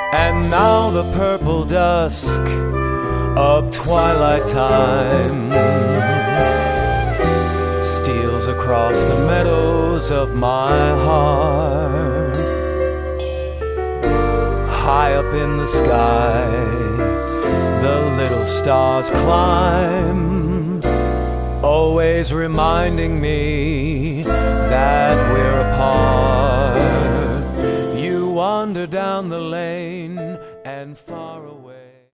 And now the purple dusk of twilight time steals across the meadows of my heart. High up in the sky, the little stars climb, always reminding me that we're apart. You wander down the lane and far away.